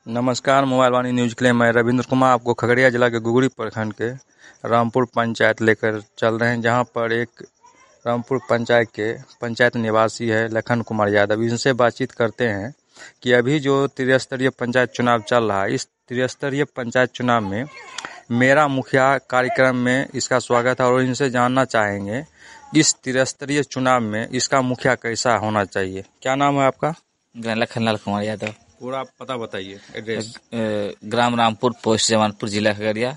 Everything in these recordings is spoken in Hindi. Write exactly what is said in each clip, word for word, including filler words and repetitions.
नमस्कार, मोबाइल वाणी न्यूज के लिए मैं रविंद्र कुमार आपको खगड़िया जिला के गुगड़ी प्रखंड के रामपुर पंचायत लेकर चल रहे हैं, जहां पर एक रामपुर पंचायत के पंचायत निवासी है लखन कुमार यादव। इनसे बातचीत करते हैं कि अभी जो त्रिस्तरीय पंचायत चुनाव चल रहा है, इस त्रिस्तरीय पंचायत चुनाव में मेरा मुखिया कार्यक्रम में इसका स्वागत है और इनसे जानना चाहेंगे इस त्रिस्तरीय चुनाव में इसका मुखिया कैसा होना चाहिए। क्या नाम है आपका? लखन कुमार यादव। पूरा पता बताइए, एड्रेस। ग्राम रामपुर, पोस्ट जमानपुर, जिला खगड़िया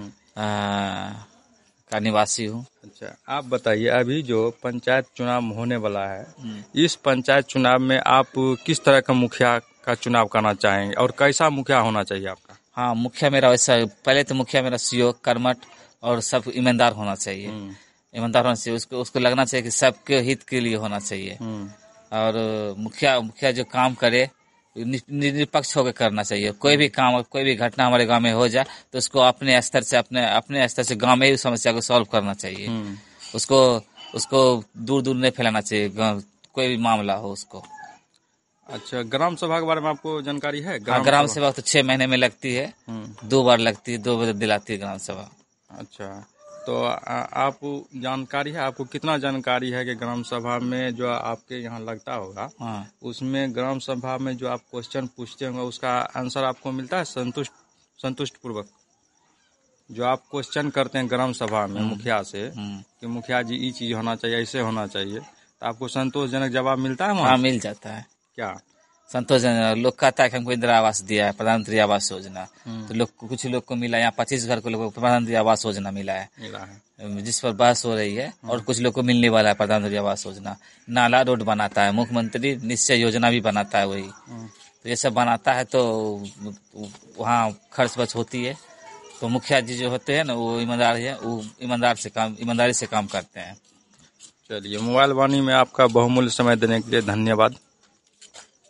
का निवासी हूँ। अच्छा, आप बताइए, अभी जो पंचायत चुनाव होने वाला है, इस पंचायत चुनाव में आप किस तरह का मुखिया का चुनाव करना चाहेंगे और कैसा मुखिया होना चाहिए आपका? हाँ, मुखिया मेरा वैसा, पहले तो मुखिया मेरा सहयोग, कर्मठ और सब ईमानदार होना चाहिए। ईमानदार होना चाहिए, उसको उसको लगना चाहिए कि सबके हित के लिए होना चाहिए। और मुखिया मुखिया जो काम करे निष्पक्ष होकर करना चाहिए। कोई भी काम, कोई भी घटना हमारे गांव में हो जाए तो उसको अपने स्तर से अपने अपने स्तर से गांव में ही समस्या को सॉल्व करना चाहिए। उसको उसको दूर दूर नहीं फैलाना चाहिए, कोई भी मामला हो उसको। अच्छा, ग्राम सभा के बारे में आपको जानकारी है? ग्राम, ग्राम सभा तो छह महीने में लगती है, दो बार लगती है, दो बार दिलाती है ग्राम सभा। अच्छा, तो आ, आप जानकारी है, आपको कितना जानकारी है कि ग्राम सभा में जो आपके यहाँ लगता होगा, हाँ, उसमें ग्राम सभा में जो आप क्वेश्चन पूछते होंगे उसका आंसर आपको मिलता है संतुष्ट संतुष्ट पूर्वक? जो आप क्वेश्चन करते हैं ग्राम सभा में मुखिया से कि मुखिया जी ये चीज होना चाहिए, ऐसे होना चाहिए, तो आपको संतोषजनक जवाब मिलता है वहाँ? हाँ, मिल जाता है। क्या संतोषजनक? लोग कहता है कि हमको इंदिरा आवास दिया है, प्रधानमंत्री आवास योजना, तो लोग कुछ लोग को मिला, यहाँ पच्चीस घर को लोगों को प्रधानमंत्री आवास योजना मिला है, मिला है, जिस पर बहस हो रही है। और कुछ लोग को मिलने वाला है प्रधानमंत्री आवास योजना। नाला रोड बनाता है, मुख्यमंत्री निश्चय योजना भी बनाता है वही, तो ये सब बनाता है, तो वहाँ खर्च बच होती है। तो मुखिया जी जो होते हैं ना, वो ईमानदार है, वो ईमानदार से काम ईमानदारी से काम करते हैं। चलिए, मोबाइल वाणी में आपका बहुमूल्य समय देने के लिए धन्यवाद।